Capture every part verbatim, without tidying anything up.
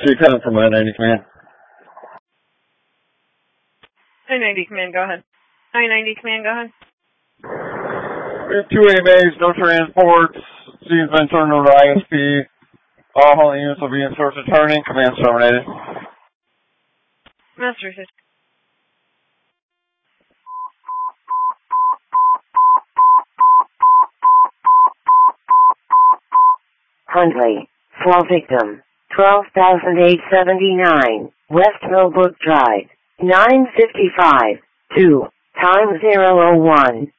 C ten from I ninety Command. I ninety Command, go ahead. I ninety Command, go ahead. We have two A M As, no transports. Scene's been turned over to I S P. All hauling units will be in source returning. Command terminated. Master six. Huntley, fall victim, twelve thousand eight hundred seventy-nine, West Millbrook Drive, nine fifty-five, two, time zero oh one.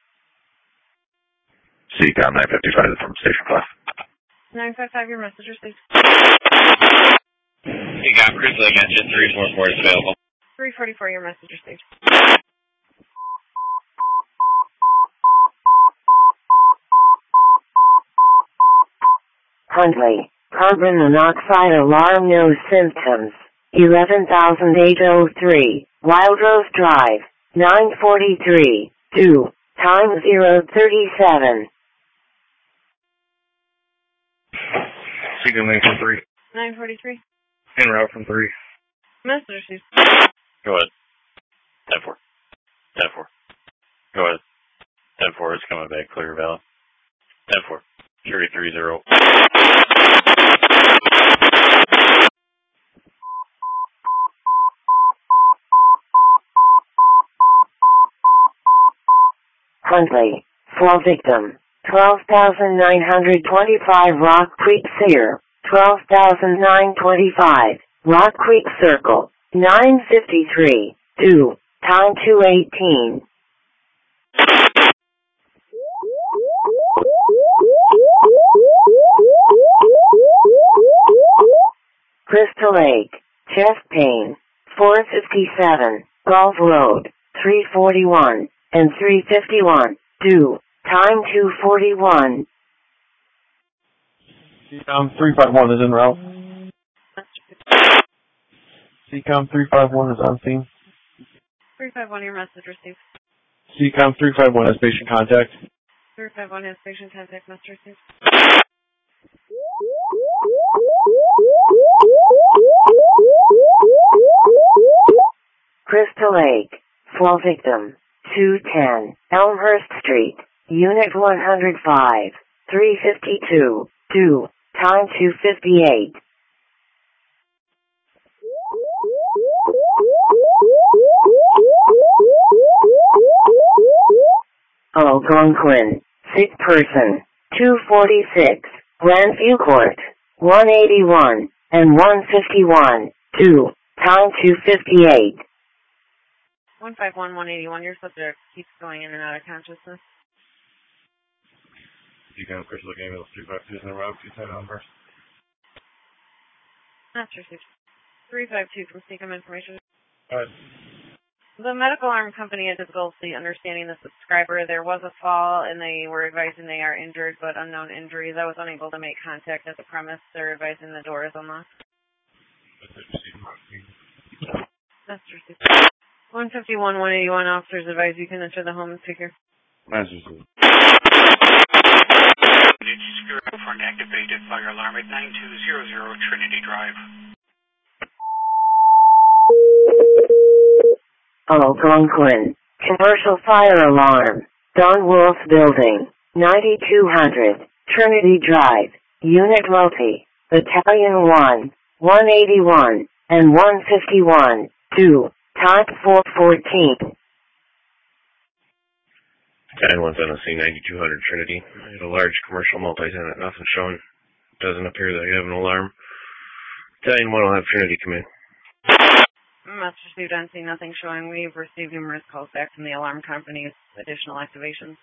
C COM nine fifty-five from Station five. nine five five, your message received. C COM, Chris Lake, engine three forty-four is available. three forty-four, your message received. Huntley, carbon monoxide alarm, no symptoms, eleven thousand eight hundred three, Wild Rose Drive, nine forty-three, two, time zero thirty-seven. C COM nine from three. nine forty-three. En route from three. Message received. Go ahead. ten four. ten four. Go ahead. ten four is coming back, clear valid. ten four. three three zero. Huntley, fall victim, twelve thousand nine hundred twenty-five Rock Creek Sear, twelve thousand nine hundred twenty-five, Rock Creek Circle, nine fifty-three, two, time two eighteen. Crystal Lake, chest pain, four fifty-seven, Gulf Road, three forty-one, and three fifty-one, two, time two forty-one. C COM three five one is en route. C COM three five one is on scene. three five one, your message received. C COM three five one has patient contact. three five one has patient contact, message received. Crystal Lake, fall victim, two ten, Elmhurst Street, Unit one oh five, three fifty-two, two, time two fifty-eight. Algonquin, sick person, two forty-six, Grandview Court, one eighty-one, and one fifty-one, two, time two fifty-eight. one five one, one eighty-one, your subject keeps going in and out of consciousness. C COM Chris Lake ambulance three five two is en route. Please head on first. Master received. three five two from C COM information. Alright. The medical arm company had difficulty understanding the subscriber. There was a fall, and they were advising they are injured, but unknown injuries. I was unable to make contact at the premise. They're advising the door is unlocked. Master received. one fifty-one, one eighty-one, officers advise you can enter the home and speaker. Master received. It's secure for an activated fire alarm at nine two zero zero Trinity Drive. Algonquin, commercial fire alarm, Don Wolf Building, ninety-two hundred, Trinity Drive, Unit Multi, Battalion one, one eighty-one, and one fifty-one, two, time four fourteen. nine one seven C ninety-two hundred Trinity. I had a large commercial multi-tenant, nothing showing. Doesn't appear that you have an alarm. Battalion one will have Trinity come in. Master received on scene, nothing showing. We've received numerous calls back from the alarm company's additional activations.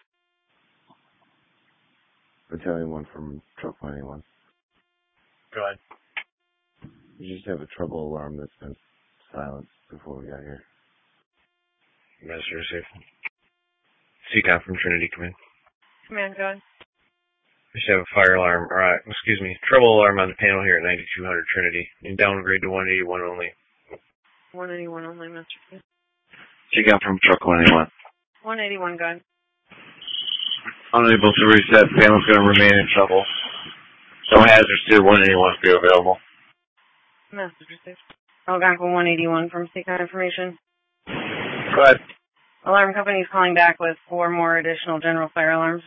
Battalion one from Truck one eighty-one. Go ahead. We just have a trouble alarm that's been silenced before we got here. Master received. C COM from Trinity, come in. Command, go ahead. We should have a fire alarm, or, uh, excuse me, trouble alarm on the panel here at ninety-two hundred Trinity. And downgrade to one eighty-one only. one eighty-one only, Master received. She got from Truck one eighty-one. one eighty-one, go ahead. Unable to reset, panel's going to remain in trouble. No hazards to one eighty-one be available. Message received. Algonquin one eighty-one from Seacon Information. Go ahead. Alarm company is calling back with four more additional general fire alarms.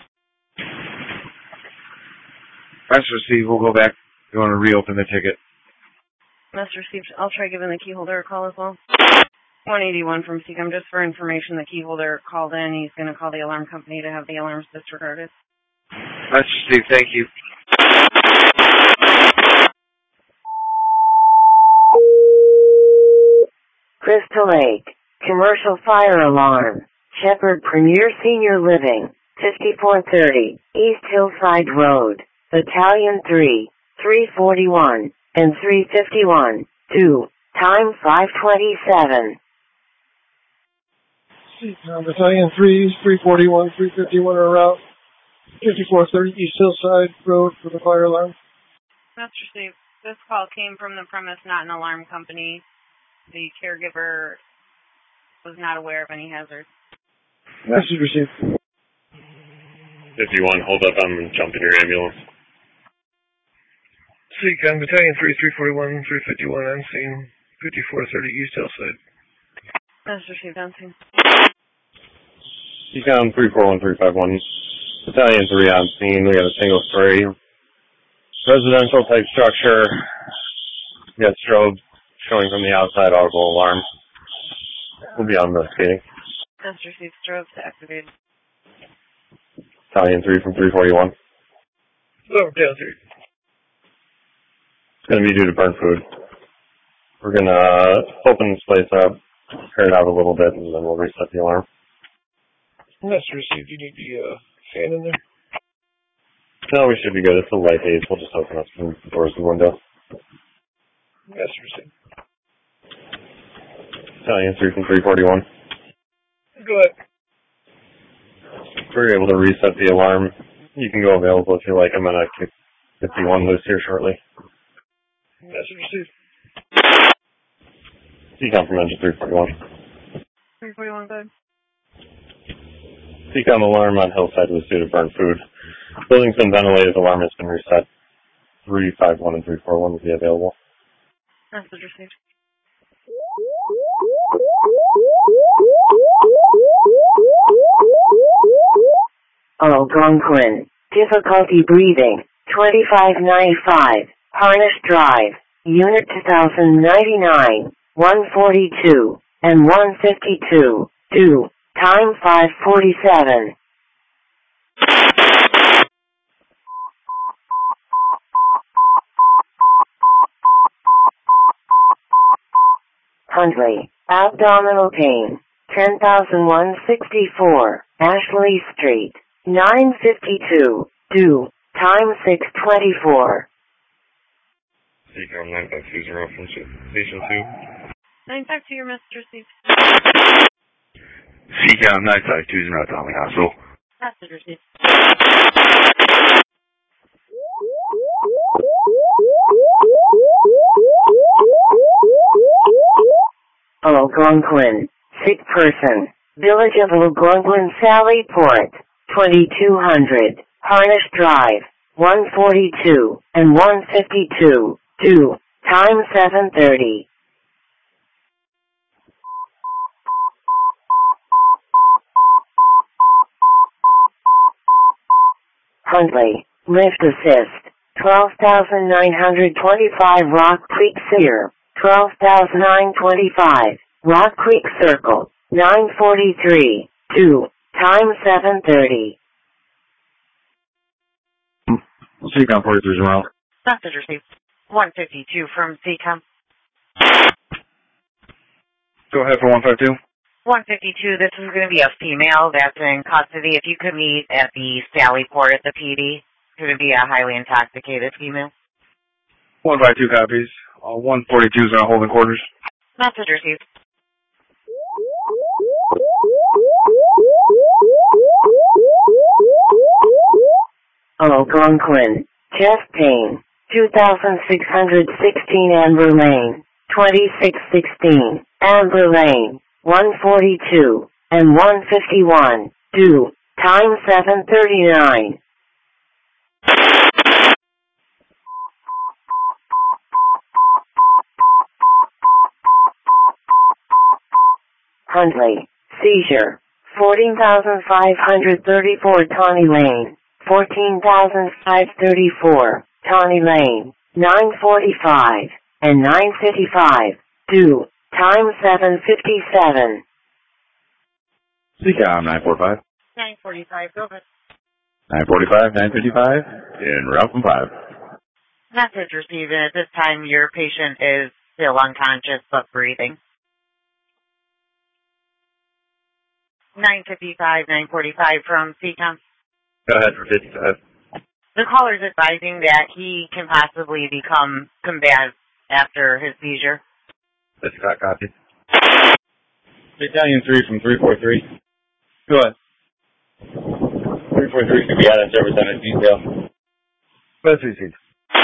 Message received. We'll go back. You want to reopen the ticket? Message received. I'll try giving the key holder a call as well. one eighty-one from Seacom, just for information, the key holder called in. He's going to call the alarm company to have the alarms disregarded. Message received. Thank you. Crystal Lake, commercial fire alarm, Shepherd Premier Senior Living, fifty-four thirty, East Hillside Road, Battalion three, three forty-one, and three fifty-one, two, time five twenty-seven. Battalion three, three forty-one, three fifty-one are route, fifty-four thirty East Hillside Road for the fire alarm. That's received. This call came from the premise, not an alarm company. The caregiver was not aware of any hazards. Message received. If you want, hold up, I'm jumping your ambulance. Seacon, Battalion three, three forty-one, three fifty-one, on scene, fifty-four thirty East Hillside. That's received, on scene. Seacon three four one three five one, Battalion three on scene. We got a single story residential type structure. We got strobe showing from the outside, audible alarm. We'll be on investigating. That's received. Strobes activated. Battalion three from three forty-one. Over down three. It's going to be due to burnt food. We're going to open this place up, tear it out a little bit, and then we'll reset the alarm. Message received. You need the uh, fan in there? No, we should be good. It's a light haze. We'll just open up some doors and windows. Message received. Battalion three from three forty-one. Go ahead. We're able to reset the alarm. You can go available if you like. I'm going to kick fifty-one loose here shortly. Message received. Seacom from engine three forty-one. three forty-one, good. Seacom alarm on Hillside was due to burnt food. Building's been ventilated. Alarm has been reset. three five one and three four one will be available. Message received. Algonquin, difficulty breathing, twenty-five ninety-five, Harnish Drive, Unit two thousand ninety-nine, one forty-two, and one fifty-two, two, time five forty-seven. Huntley, abdominal pain, ten thousand one sixty-four, Ashley Street, nine fifty-two, two, time six twenty-four. Seacom nine five two zero from Station two. nine five two, your message received. Seacom nine five two zero, Tommy Hospital. Message received. Algonquin, sick person, Village of Algonquin, Sally Port, twenty-two hundred, Harnish Drive, one forty-two, and one fifty-two, two, time seven thirty. Huntley, lift assist, twelve thousand nine hundred twenty-five Rock Creek Sear, twelve thousand nine hundred twenty-five, Rock Creek Circle, nine forty-three, two, time seven thirty. Seacom forty-three zero. Message received. one fifty-two from Seacom. Go ahead for one five two. one fifty-two, this is going to be a female that's in custody. If you could meet at the Sally Port at the P D, it's going to be a highly intoxicated female. one five two copies. Uh, one forty-two is in our holding quarters. Message received. Algonquin, chest pain, two thousand six hundred sixteen Amber Lane, twenty-six sixteen, Amber Lane, one forty-two, and one fifty-one, two, time seven thirty-nine. Huntley, seizure, fourteen thousand five hundred thirty-four Tawny Lane, fourteen thousand five hundred thirty-four, Tawny Lane, nine forty-five, and nine fifty-five, due, time seven fifty-seven. C COM nine forty-five. nine forty-five, go ahead. nine forty-five, nine fifty-five, in route from five. Message received, and at this time your patient is still unconscious but breathing. nine fifty-five, nine forty-five from C COM. Go ahead for fifty-five. The caller's advising that he can possibly become combative after his seizure. fifty-five, copy. Battalion three from three four three. Go ahead. three four three can be out of service on a detail. Let's receive.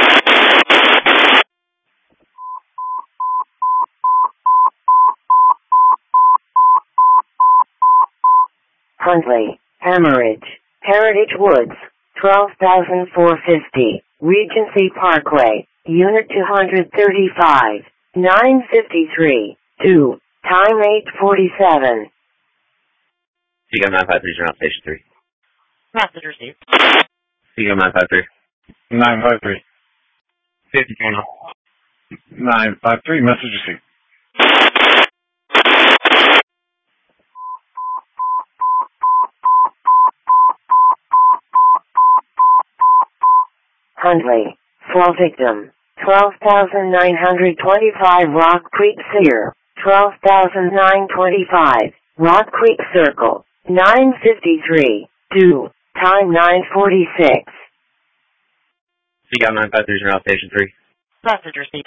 Huntley, Hemorrhage, Heritage Woods, twelve thousand four hundred fifty, Regency Parkway, Unit two thirty-five, nine fifty-three, due, time eight forty-seven. C COM nine five three, around station three. Message received. C COM nine five three. nine five three. fifty channel. nine five three, message received. Huntley, fall victim, twelve thousand nine hundred twenty-five Rock Creek Sear, twelve thousand nine hundred twenty-five, Rock Creek Circle, nine fifty-three, due, time nine forty-six. C COM nine five three, around station three. Message received.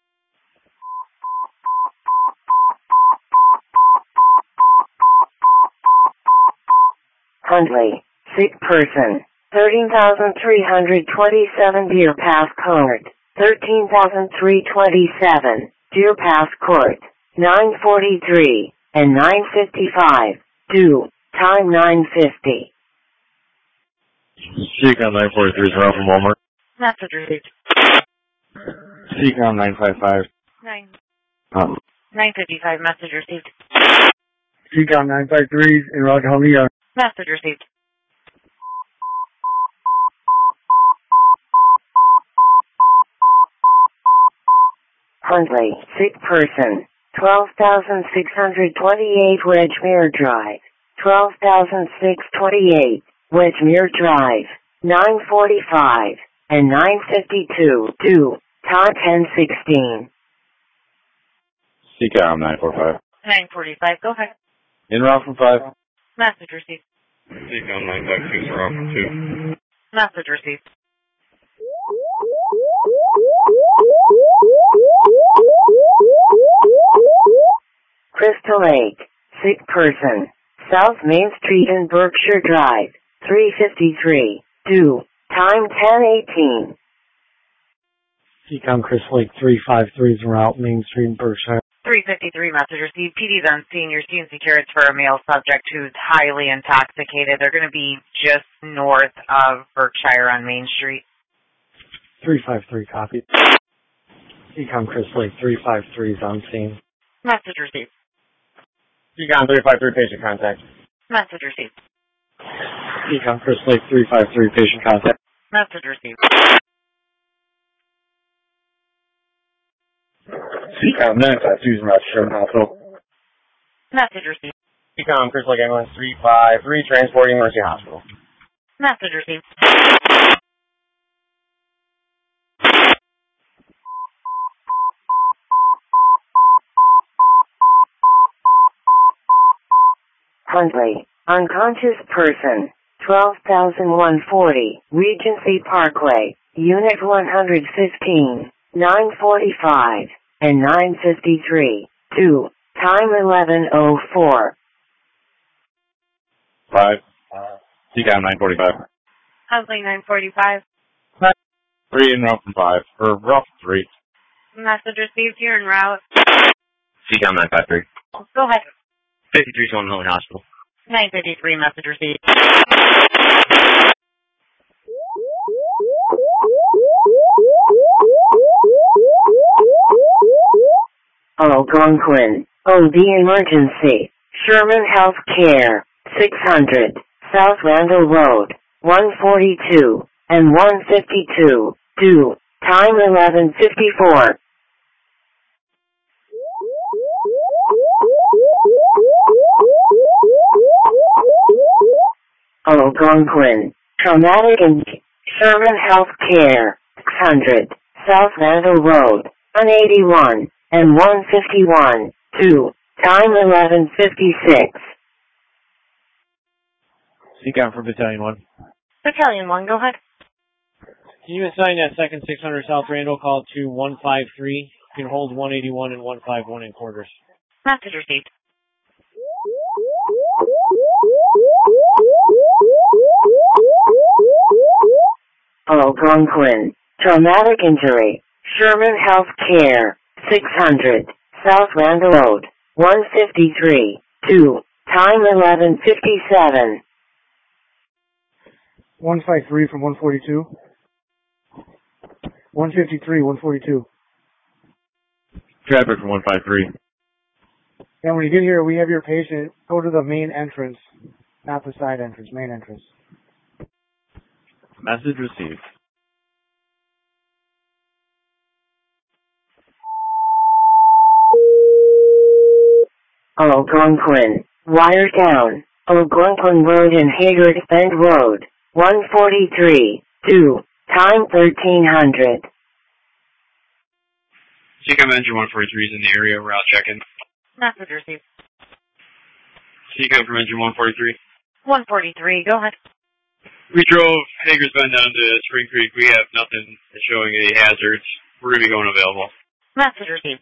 Huntley, sick person, thirteen thousand three hundred twenty-seven Deer Pass Court, thirteen thousand three hundred twenty-seven, Deer Pass Court, nine forty-three, and nine fifty-five, due, time nine fifty. C COM nine forty-three is around from Walmart. Message received. C COM nine five five. nine. Um, nine fifty-five, message received. C COM nine five three in Rockahonia. Message received. Huntley, sick person, twelve thousand six hundred twenty-eight Wedgemere Drive, twelve thousand six hundred twenty-eight Wedgemere Drive, nine forty-five, and nine fifty-two, due, time ten sixteen. C COM nine forty-five. nine forty-five, go ahead. In route from five. Message received. C COM nine five two is route from two. Message received. Crystal Lake, sick person, South Main Street and Berkshire Drive, three fifty-three, due, time ten eighteen. C COM Crystal Lake three five three is en route, Main Street, Berkshire. three fifty-three, message received. P D's on scene. Your scene secure. It's for a male subject who's highly intoxicated. They're going to be just north of Berkshire on Main Street. three five three, copy. C COM Crystal Lake three five three is on scene. Message received. C COM three five three, patient contact. Message received. C COM Crystal Lake three five three, patient contact. Message received. C COM nine five two is around Sherman Hospital. Message received. C COM Crystal Lake ambulance three five three, transporting Mercy Hospital. Message received. Huntley, unconscious person, twelve thousand one hundred forty, Regency Parkway, Unit one fifteen, nine forty-five, and nine fifty-three, due, time eleven oh four. Five. C COM nine forty-five. Huntley nine forty-five. Three in route from five. Or route from three. Message received here en route. C COM nine five three. Go ahead. fifty-three Swan Valley Hospital. nine fifty-three, message received. Algonquin, O D emergency, Sherman Healthcare, six hundred, South Randall Road, one forty-two, and one fifty-two, due, time eleven fifty-four. Algonquin, Traumatic and Sherman Healthcare, six hundred, South Randall Road, one eighty-one, and one fifty-one, due, time eleven fifty-six. Seacom for Battalion one. Battalion one, go ahead. Can you assign that second six hundred South Randall call to one five three? You can hold one eighty-one and one fifty-one in quarters. Message received. Algonquin, Traumatic Injury, Sherman Healthcare, six hundred, South Randall Road, one fifty-three, due, time eleven fifty-seven. one fifty-three from one forty-two. one fifty-three, one forty-two. Traffic from one five three. And when you get here, we have your patient go to the main entrance, not the side entrance, main entrance. Message received. Algonquin, wire down, Algonquin Road and Hayward Bend Road, one forty-three, due, time thirteen hundred. Seacom Engine one forty-three is in the area, route check-in. Message received. Seacom from Engine one forty-three. one forty-three, go ahead. We drove Hager's Bend down to Spring Creek. We have nothing showing any hazards. We're going to be going available. Message received.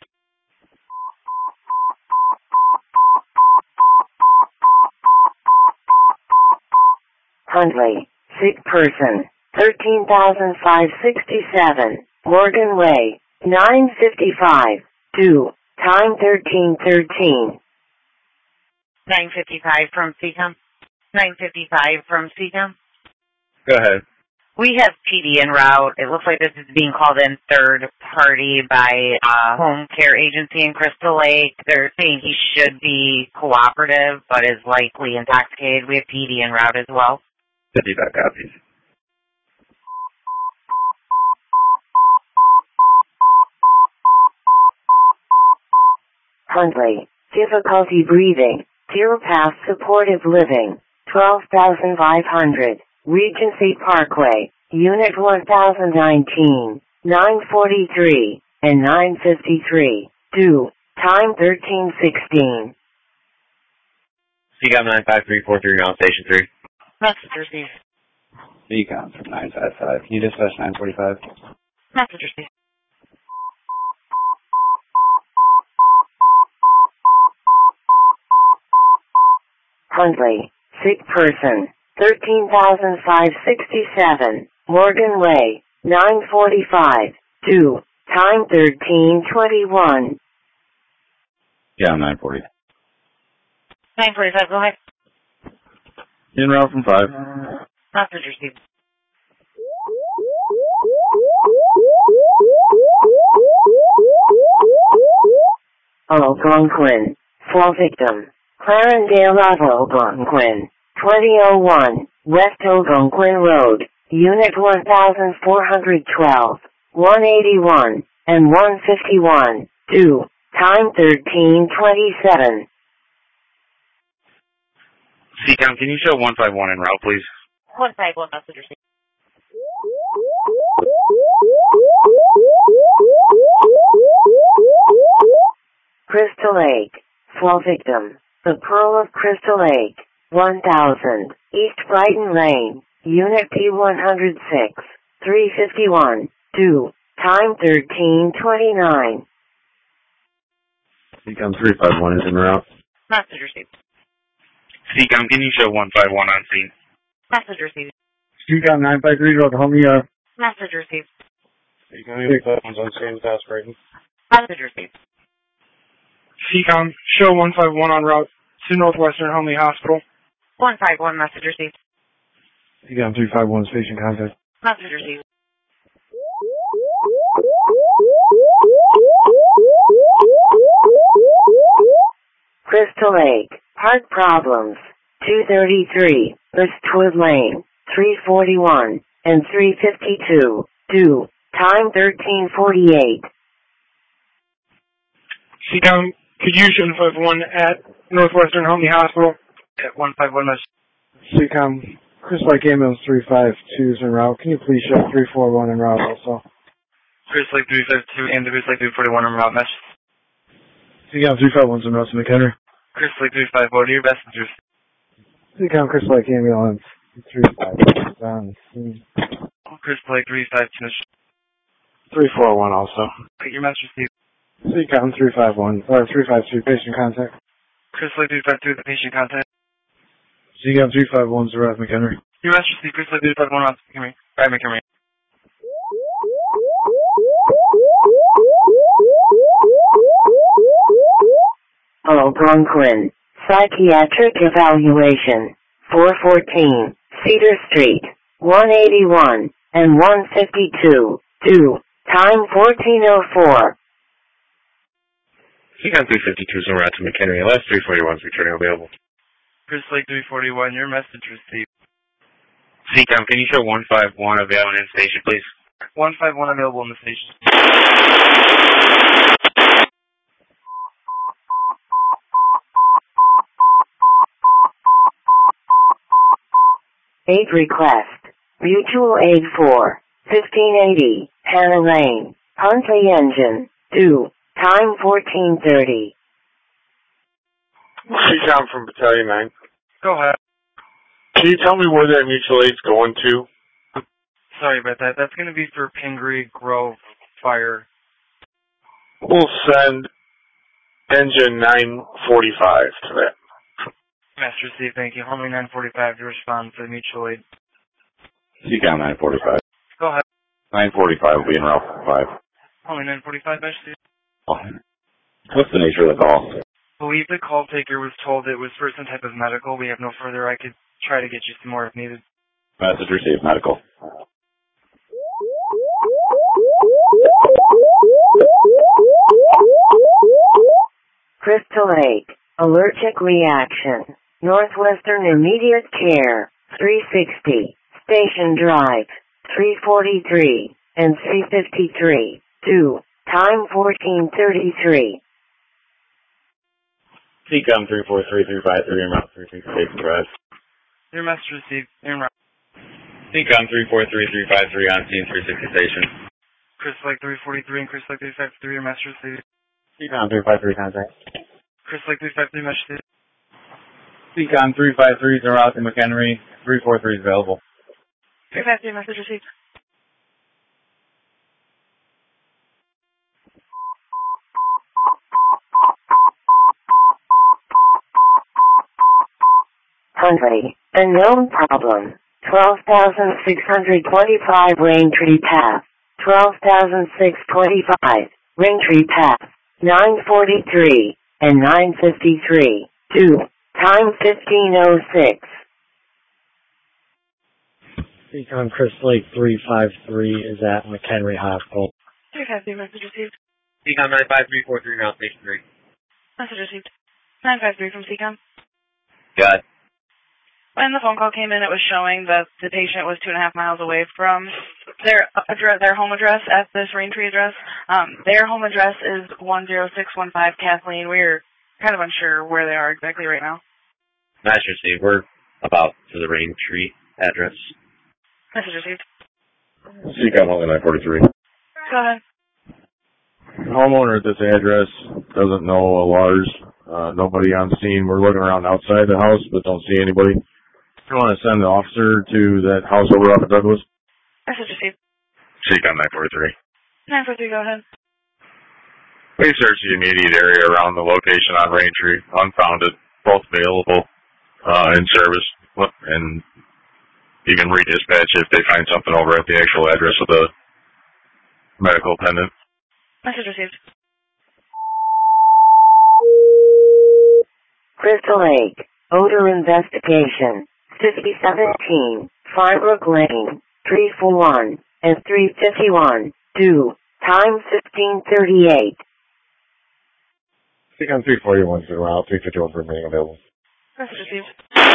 Huntley, sick person, thirteen thousand five hundred sixty-seven, Morgan Way, nine fifty-five, due, time thirteen thirteen. nine fifty-five from Seacom. nine fifty-five from Seacom. Go ahead. We have P D en route. It looks like this is being called in third party by uh, Home Care Agency in Crystal Lake. They're saying he should be cooperative, but is likely intoxicated. We have P D en route as well. fifty-five copies. Huntley, difficulty breathing, zero path supportive living, twelve thousand five hundred, Regency Parkway, Unit one thousand nineteen, nine forty-three, and nine fifty-three, due, time thirteen sixteen. Seacom nine five three four three, on Station three. Message received. Seacom from nine five five. Can you dispatch nine forty-five? Message received. Huntley, sick person, thirteen thousand five hundred sixty-seven, Morgan Way, nine forty-five, due, time thirteen twenty-one. Yeah, nine forty. nine forty-five, go ahead. En route from five. Message received. Algonquin, fall victim, Clarendale Algonquin, twenty oh one, West Algonquin Road, Unit one thousand four hundred twelve, one eighty-one, and one fifty-one, due, time thirteen twenty-seven. Seacom, can you show one five one en route, please? one five one, message received. Crystal Lake, fall victim, the Pearl of Crystal Lake, one thousand, East Brighton Lane, Unit P one oh six, three fifty-one, due, time thirteen twenty-nine. Seacom three five one is en route. Message received. Seacom, can you show one five one on scene? Message received. Seacom nine five three, go to Home E R. Message received. Seacom eight five one's on scene, South Brighton. Message received. Seacom, show one five one on route to Northwestern Homely Hospital. one five one, message received. Seacom three five one, station contact. Message received. Crystal Lake, Heart problems. two thirty-three, Westwood Lane, three forty-one, and three fifty-two. Due. Time thirteen forty-eight. Seacom, could you use one five one at Northwestern Homey Hospital? At one five one, Seacom, Chris Lake Ambulance three five two is en route. Can you please show three four one en route also? Chris Lake three five two and Chris Lake three forty-one en route, mesh. Seacom three five one is en route to McHenry. Chris Lake three five one, your messengers. Seacom, Chris Lake Ambulance three five one. Chris Lake three five two, three four one also. Get your message received. Seacom three five one, or three five two, patient contact. Chris Lake three five two, the patient contact. Seacom three five one is around McHenry. Your message received, Chris Lake three five one, around McHenry. Right, McHenry. Algonquin. Psychiatric evaluation. four fourteen, Cedar Street, one eighty-one, and one fifty-two. Due. Time fourteen oh four. Seacom three fifty-two is en route to McHenry. Last three forty-one is returning available. Chris Lake three forty-one, your message received. Seacom, can you show one five one available in station, please? one five one available in the station. Aid request. Mutual Aid four, fifteen eighty, Hannah Lane, Huntley Engine. Due. Time fourteen thirty. Seacom from Battalion nine. Go ahead. Can you tell me where that mutual aid's going to? Sorry about that. That's going to be for Pingree Grove Fire. We'll send engine nine forty-five to that. Master C, thank you. Homie nine forty-five to respond to mutual aid. Seacom nine forty-five. Go ahead. nine forty-five will be in route five. Homie nine forty-five, Master C. What's the nature of the call? I believe the call taker was told it was for some type of medical. We have no further. I could try to get you some more if needed. Message received, medical. Crystal Lake. Allergic reaction. Northwestern Immediate Care. three sixty. Station Drive. three forty-three. And three fifty-three. Due. Time fourteen thirty-three. Seacom three four three three five three en route three three Station Drive. Your message received. En route. Seacom three four three three five three on scene three sixty Station. Chris Lake three forty-three and Chris Lake three five three. Your message received. Seacom three five three contact. Chris Lake three five three, message received. Seacom three five three is en route to McHenry. three four three is available. three five three, message received. Huntley. Unknown problem. twelve thousand six hundred twenty-five Raintree Path. twelve thousand six hundred twenty-five Raintree Path. nine forty-three and nine fifty-three. Due. Time fifteen oh six. Seacom Chris Lake three five three is at McHenry Hospital. three five three, message received. Seacom nine five three four three now Station three. Message received. nine five three from Seacom. Got it. When the phone call came in, it was showing that the patient was two and a half miles away from their address, their home address at this Raintree address. Um, their home address is one oh six one five Kathleen. We're kind of unsure where they are exactly right now. Master C, we're about to the Raintree address. Message received. Seacom only nine forty-three. Go ahead. Homeowner at this address doesn't know a Lars. Uh, nobody on scene. We're looking around outside the house, but don't see anybody. If you want to send the officer to that house over off of Douglas. Message received. Seacom nine forty-three. nine four three, go ahead. We searched the immediate area around the location on Raintree. Unfounded. Both available uh, in service. And you can redispatch if they find something over at the actual address of the medical attendant. Message received. Crystal Lake. Odor investigation. fifty seventeen. Firebrook Lane. three forty-one and three fifty-one. Due. Time fifteen thirty-eight. Seacom three forty-one is en route. three fifty-one remaining available. Message received.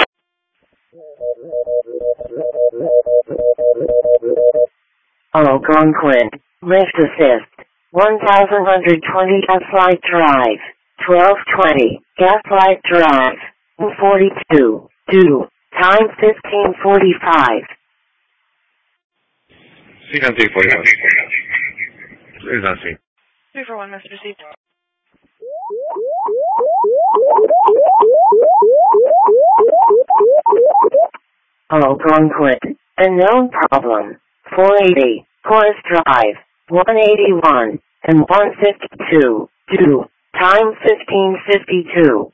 Algonquin, lift assist, one thousand one hundred twenty Gaslight Drive, twelve twenty, Gaslight Drive, one forty-two, due, time fifteen forty-five. Seek on three forty-one. Who's on scene? three four one, message received. Algonquin, a known problem, four eighty, Forest Drive, one eighty-one, and one fifty-two, due, time fifteen fifty-two.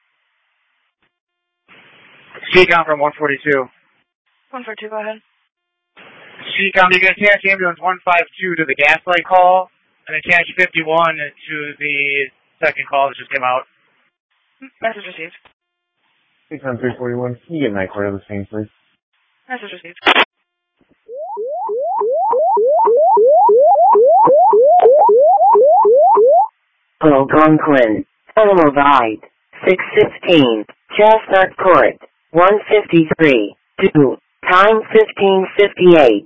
Seacom from one forty-two. one four two, go ahead. Seacom, you can attach ambulance one five two to the Gaslight call, and attach fifty-one to the second call that just came out. Message received. Seacom three forty-one, can you get Night Court of the scene, please? Message received. Algonquin, animal died, six fifteen, Chestnut Court, one fifty-three, due, time fifteen fifty-eight.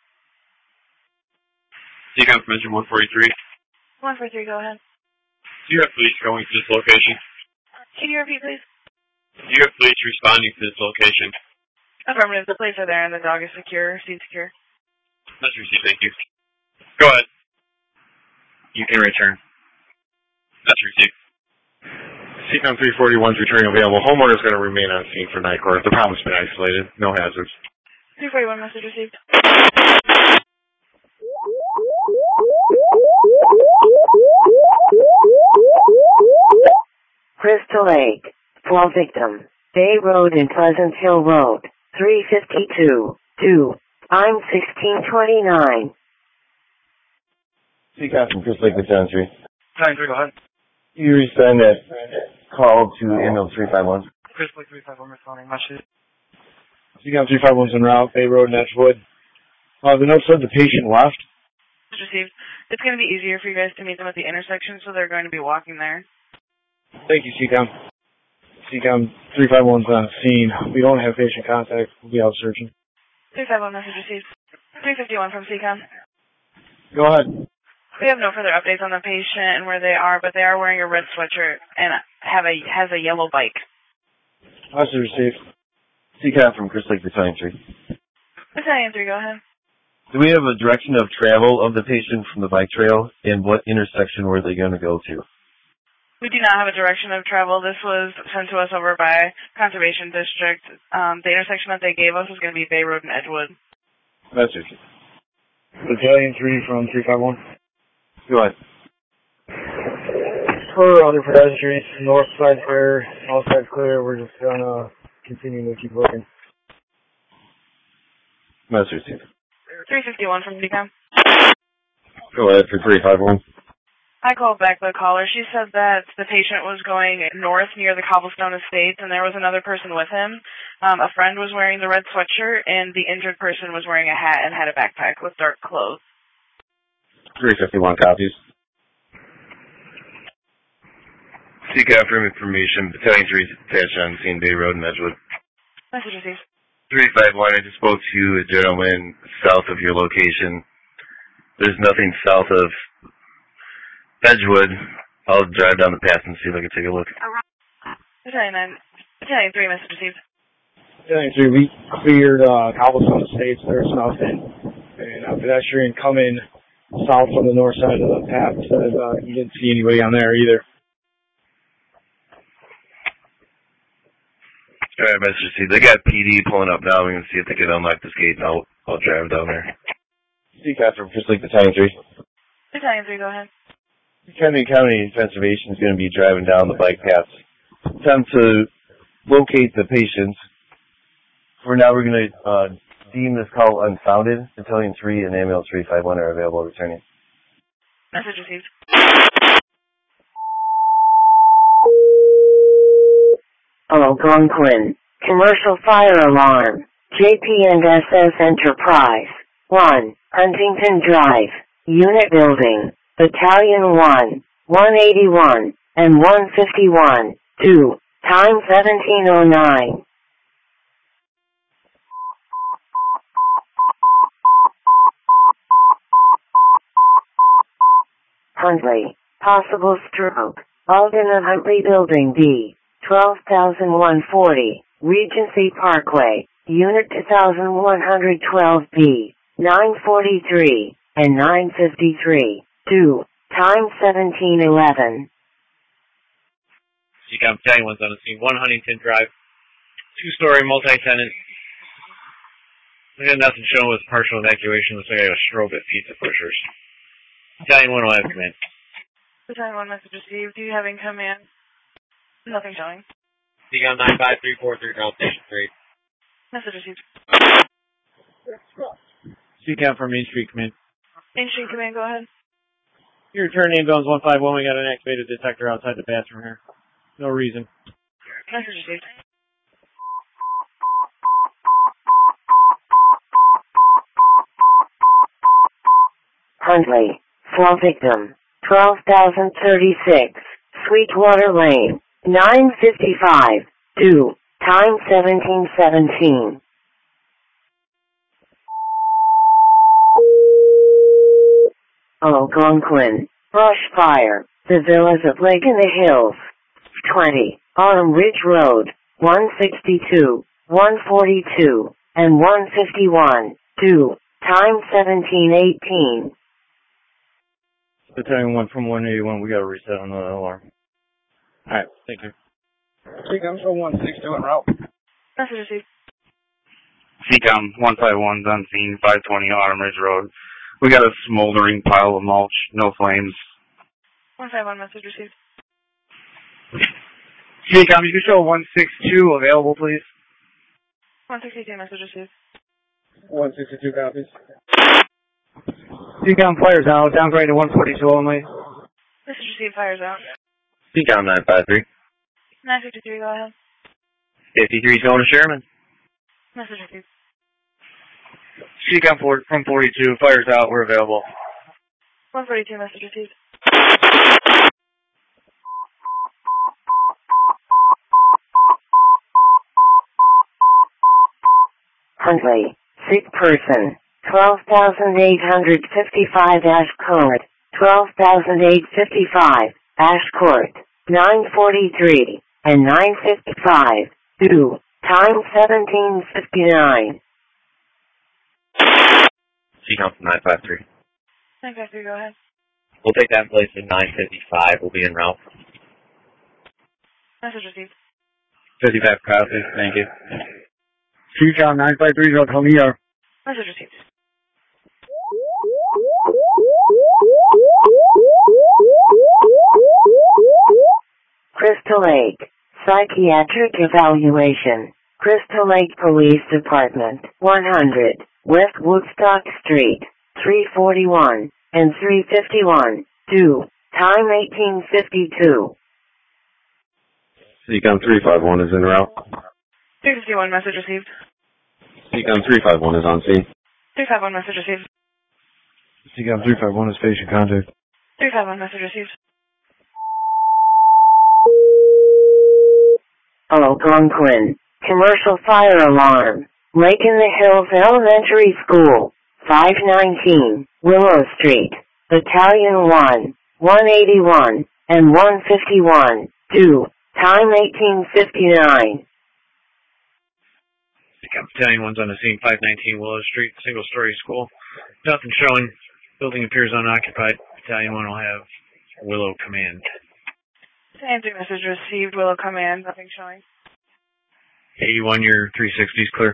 Seacom from engine one forty-three. one four three, go ahead. Do you have police going to this location? Can you repeat, please? Do you have police responding to this location? Affirmative. The plates are there and the dog is secure, seat secure. That's received, thank you. Go ahead. You can return. That's received. Seacom three forty-one is returning available. Homeowner is going to remain on scene for Night Court. The problem's been isolated. No hazards. three forty-one, message received. Crystal Lake, fall victim, Bay Road and Pleasant Hill Road, three fifty-two, due, time sixteen twenty-nine. Seacom from Crystal Lake, Battalion three. nine three, go ahead. You resend that call to ambulance three five one. Crystal Lake three five one, responding. Message. Seacom three five one is en route, Bay Road and Edgewood. Uh, the note said the patient left. Message received. It's going to be easier for you guys to meet them at the intersection, so they're going to be walking there. Thank you, Seacom. Seacom three five one is on scene. We don't have patient contact. We'll be out searching. three five one, message received. three fifty-one from Seacom. Go ahead. We have no further updates on the patient and where they are, but they are wearing a red sweatshirt and have a has a yellow bike. Message received. Seacom from Crystal Lake, Battalion three. Battalion three, go ahead. Do we have a direction of travel of the patient from the bike trail, and what intersection were they going to go to? We do not have a direction of travel. This was sent to us over by Conservation District. Um, the intersection that they gave us is going to be Bay Road and Edgewood. Message. Battalion three from three five one. Go ahead. For other pedestrians, north side clear, south side clear. We're just going to continue to keep looking. Message. three fifty-one from Seacom. Go ahead for three five one. I called back the caller. She said that the patient was going north near the Cobblestone Estates, and there was another person with him. Um, a friend was wearing the red sweatshirt, and the injured person was wearing a hat and had a backpack with dark clothes. three fifty-one copies. Seacom from information. Battalion three is attached on scene, Bay Road and Edgewood. Message received. three five one, I just spoke to a gentleman south of your location. There's nothing south of Edgewood. I'll drive down the path and see if I can take a look. Battalion nine. Battalion three, message received. Battalion three, we cleared uh, Cobblestone Estates. There's nothing. And a pedestrian coming south from the north side of the path said uh, he didn't see anybody on there either. All right, message received. They got P D pulling up now. We're going to see if they can unlock this gate, and I'll, I'll drive down there. Seacom from Crystal Lake, Battalion three. Battalion three, go ahead. Kennedy County Conservation is going to be driving down the bike paths. Attempt to locate the patients. For now, we're going to uh, deem this call unfounded. Battalion three and ambulance three five one are available returning. Message received. Algonquin, commercial fire alarm, J P and S S Enterprise, one, Huntington Drive, unit building, Battalion one, one eighty-one, and one fifty-one, two, Time seventeen oh nine. Huntley. Possible stroke. Alden and Huntley Building B. twelve thousand one hundred forty. Regency Parkway. Unit two thousand one hundred twelve B. nine forty-three and nine fifty-three. two. Time seventeen eleven. C COM Battalion one's on the scene. one Huntington Drive. Two-story multi-tenant. We got nothing showing with partial evacuation. Looks like I got a strobe at Pizza Pushers. Battalion one will have command. Battalion one message received. Do you have in command? Nothing showing. C COM nine five three four three, ground station three. Message received. C COM from Main Street Command. Main Street Command, go ahead. Your return name bones one five one. We got an activated detector outside the bathroom here. No reason. Message received. Huntley. Fall victim. twelve thousand thirty-six. Sweetwater Lane. nine fifty-five. two. Time seventeen seventeen. Algonquin. Brush fire. The villas of Lake in the Hills. twenty. Autumn Ridge Road. one sixty-two. one forty-two. And one fifty-one. two. Time seventeen eighteen. Battalion one from one eighty-one, we got to reset on the alarm. Alright, thank you. C COM from one sixty-two en route. Message received. C COM one five one's on scene, five twenty Autumn Ridge Road. We got a smoldering pile of mulch, no flames. one five one message received. C COM, you can show one sixty-two available, please. one sixty-two message received. one sixty-two copies. C COM fires out, downgrade to one forty-two only. Message received, fires out. C COM nine five three. nine fifty-three, go ahead. fifty-three's going to Sherman. Message received. C COM from forty-two, fires out, we're available. one forty-two message received. Huntley. Sick person. twelve thousand eight hundred fifty-five Ash Court. twelve thousand eight hundred fifty-five Ash Court. nine forty-three and nine fifty-five. two. Time seventeen fifty-nine. C COM from nine five three. nine fifty-three, go ahead. We'll take that in place at nine fifty-five. We'll be en route. Message received. fifty-five copies, thank you. C COM nine five three, come here. Message received. Crystal Lake. Psychiatric evaluation. Crystal Lake Police Department. one hundred. West Woodstock Street. three forty-one and three fifty-one. two. Time eighteen fifty-two. C COM three five one is en route. three fifty-one message received. C COM three five one is on scene. three five one message received. C COM three five one is station contact. three five one message received. Algonquin. Commercial fire alarm. Lake in the Hills Elementary School. five nineteen. Willow Street. Battalion one. one eighty-one and one fifty-one. two. Time eighteen fifty-nine. C COM Battalion one's on the scene, five nineteen Willow Street, single-story school. Nothing showing. Building appears unoccupied. Battalion one will have Willow command. Answer message received. Willow command. Nothing showing. eighty-one, your three sixty's clear.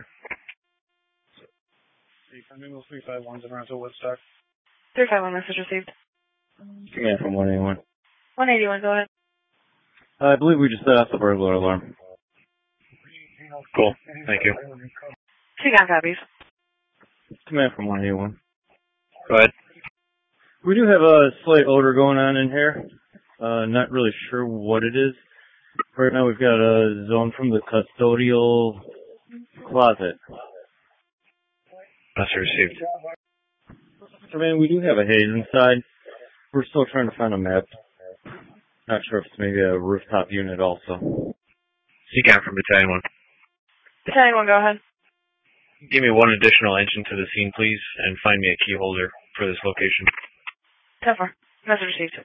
three five one's around to Woodstock. three five one message received. Command from one eighty-one. one eighty-one, go ahead. Uh, I believe we just set off the burglar alarm. Cool. Thank you. C COM copies. Command from one eighty-one. Go ahead. We do have a slight odor going on in here. Uh, not really sure what it is. Right now we've got a zone from the custodial closet. Message received. I mean, we do have a haze inside. We're still trying to find a map. Not sure if it's maybe a rooftop unit also. C CAM from Battalion one. Battalion one, go ahead. Give me one additional engine to the scene, please, and find me a key holder for this location. ten four. Message received.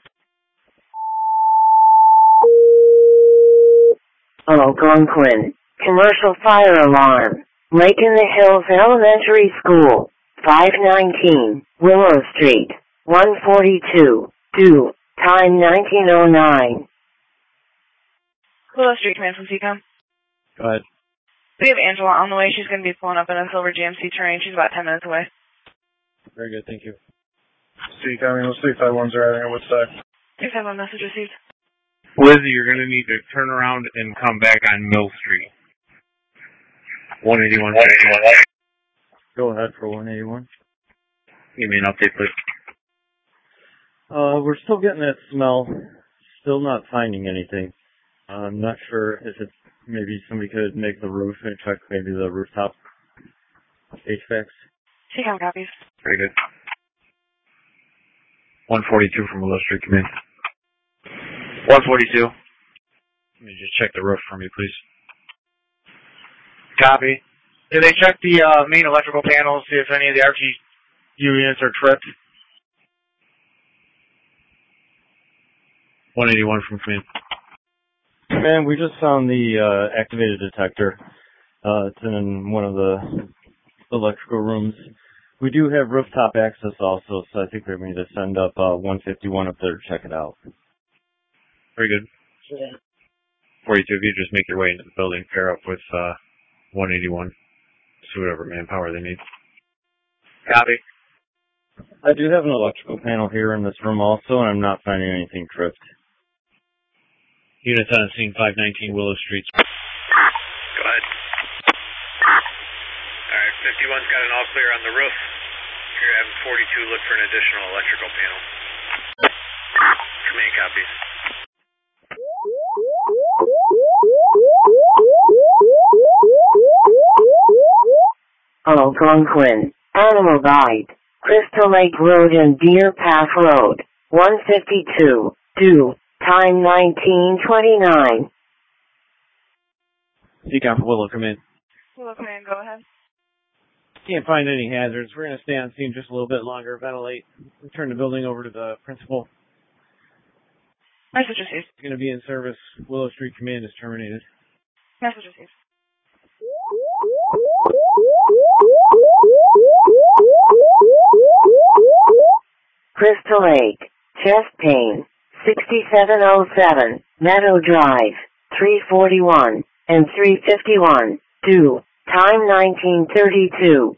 Algonquin. Commercial fire alarm. Lake in the Hills Elementary School. five nineteen. Willow Street. one forty-two. Due. Time nineteen oh nine. Willow Street, command from C CAM. Go ahead. We have Angela on the way. She's going to be pulling up in a silver G M C terrain. She's about ten minutes away. Very good, thank you. C CAM, those three five ones are arriving on which side? three five one, message received. Lizzie, you're going to need to turn around and come back on Mill Street. one eighty-one. Go ahead for one eighty-one. Give me an update, please. Uh, we're still getting that smell. Still not finding anything. Uh, I'm not sure if it's maybe somebody could make the roof and check maybe the rooftop H V A Cs. C CAM copies. Very good. one forty-two from Willow Street, come in. one forty-two. Let me just check the roof for me, please. Copy. Did they check the uh, main electrical panels, see if any of the R T U units are tripped? one eighty-one from command. Man, we just found the uh, activated detector. Uh, it's in one of the electrical rooms. We do have rooftop access also, so I think we're going to send up uh, one fifty-one up there to check it out. Very good. Yeah. forty-two, if you just make your way into the building, pair up with uh, one eighty-one. See whatever manpower they need. Copy. I do have an electrical panel here in this room also, and I'm not finding anything tripped. Units on scene five nineteen Willow Street. Go ahead. Alright, fifty-one's got an all clear on the roof. You're having forty-two look for an additional electrical panel. Command copies. Algonquin. Animal died. Crystal Lake Road and Deer Path Road. one fifty-two. Due. Time nineteen twenty-nine. C CAM for Willow, come in. Willow, command, go ahead. Can't find any hazards. We're going to stay on scene just a little bit longer, ventilate, turn the building over to the principal. Message received. It's going to be in service. Willow Street command is terminated. Message received. Crystal Lake. Chest pain. sixty-seven oh seven. Meadow Drive. three forty-one and three fifty-one. Due. Time nineteen thirty-two.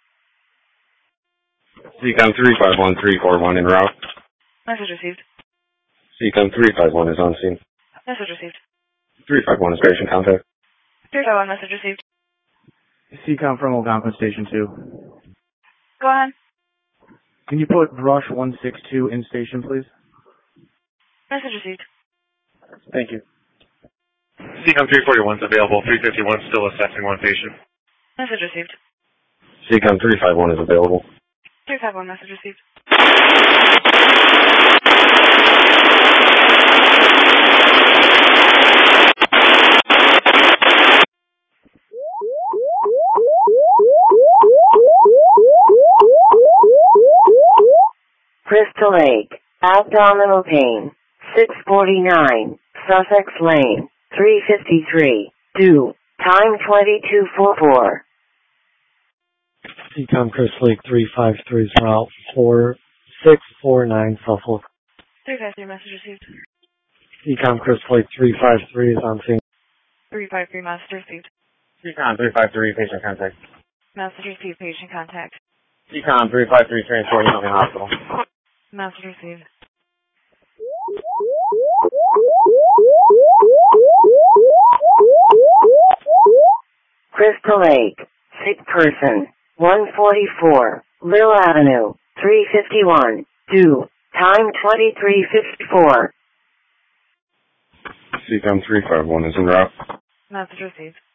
C CAM three five one three four one en route. Message received. C CAM three five one is on scene. Message received. three five one is station contact. three five one, message received. C CAM from Algonquin Station two. Go ahead. Can you put Rush one six two in station, please? Message received. Thank you. C CAM three forty-one is available. three fifty-one still assessing one patient. Message received. C CAM three five one is available. three five one, message received. Crystal Lake. Abdominal pain. six forty-nine. Sussex Lane. three fifty-three. Due. Time twenty-two forty-four. C CAM Crystal Lake three five three is route four six four nine Suffolk. three five three, message received. C CAM Crystal Lake three five three is on scene. three five three, message received. C CAM three five three, patient contact. Message received, patient contact. C CAM three five three, transport Union Hospital. Message received. Crystal Lake. Sick person. one forty-four. Little Avenue. three fifty-one. Due. Time twenty-three fifty-four. C CAM three five one is en route. Message received.